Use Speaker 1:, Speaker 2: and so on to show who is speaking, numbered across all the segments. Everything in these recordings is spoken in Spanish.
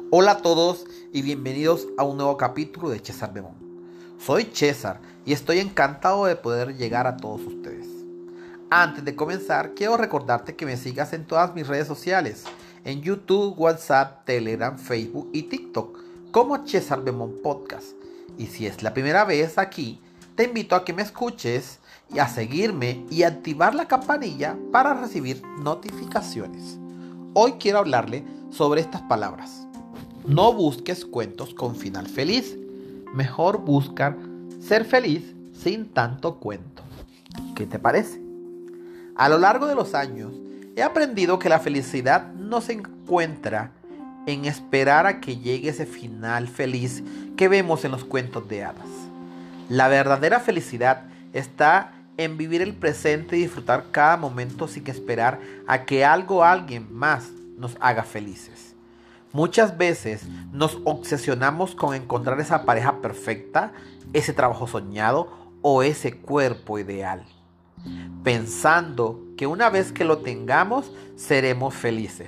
Speaker 1: Hola a todos y bienvenidos a un nuevo capítulo de César Bemón. Soy César y estoy encantado de poder llegar a todos ustedes. Antes de comenzar, quiero recordarte que me sigas en todas mis redes sociales, en YouTube, WhatsApp, Telegram, Facebook y TikTok, como César Bemón Podcast. Y si es la primera vez aquí, te invito a que me escuches y a seguirme y activar la campanilla para recibir notificaciones. Hoy quiero hablarle sobre estas palabras. No busques cuentos con final feliz. Mejor buscar ser feliz sin tanto cuento. ¿Qué te parece? A lo largo de los años, he aprendido que la felicidad no se encuentra en esperar a que llegue ese final feliz que vemos en los cuentos de hadas. La verdadera felicidad está en vivir el presente y disfrutar cada momento sin esperar a que algo o alguien más nos haga felices. Muchas veces nos obsesionamos con encontrar esa pareja perfecta, ese trabajo soñado o ese cuerpo ideal, pensando que una vez que lo tengamos seremos felices.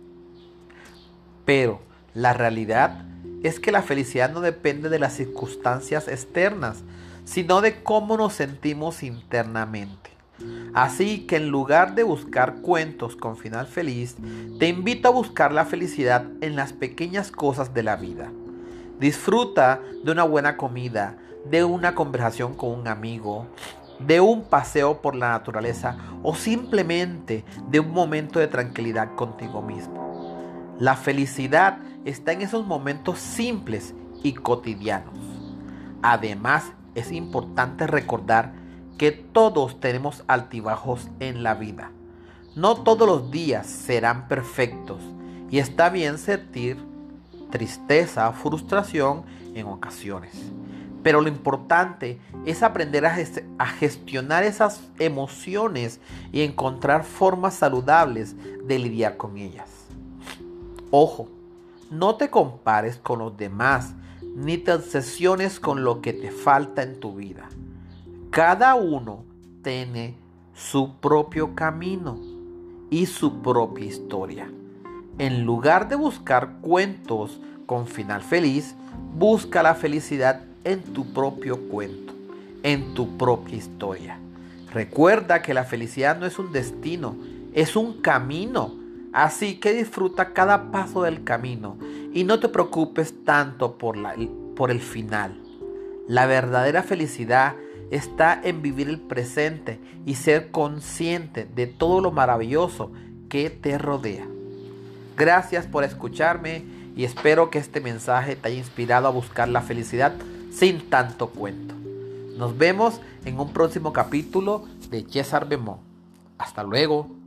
Speaker 1: Pero la realidad es que la felicidad no depende de las circunstancias externas, sino de cómo nos sentimos internamente. Así que en lugar de buscar cuentos con final feliz, te invito a buscar la felicidad en las pequeñas cosas de la vida. Disfruta de una buena comida, de una conversación con un amigo, de un paseo por la naturaleza o simplemente de un momento de tranquilidad contigo mismo. La felicidad está en esos momentos simples y cotidianos. Además, es importante recordar que todos tenemos altibajos en la vida. No todos los días serán perfectos y está bien sentir tristeza o frustración en ocasiones. Pero lo importante es aprender a gestionar esas emociones y encontrar formas saludables de lidiar con ellas. Ojo, no te compares con los demás ni te obsesiones con lo que te falta en tu vida. Cada uno tiene su propio camino y su propia historia. En lugar de buscar cuentos con final feliz, busca la felicidad en tu propio cuento, en tu propia historia. Recuerda que la felicidad no es un destino, es un camino. Así que disfruta cada paso del camino y no te preocupes tanto por el final. La verdadera felicidad está en vivir el presente y ser consciente de todo lo maravilloso que te rodea. Gracias por escucharme y espero que este mensaje te haya inspirado a buscar la felicidad sin tanto cuento. Nos vemos en un próximo capítulo de César Bemón. Hasta luego.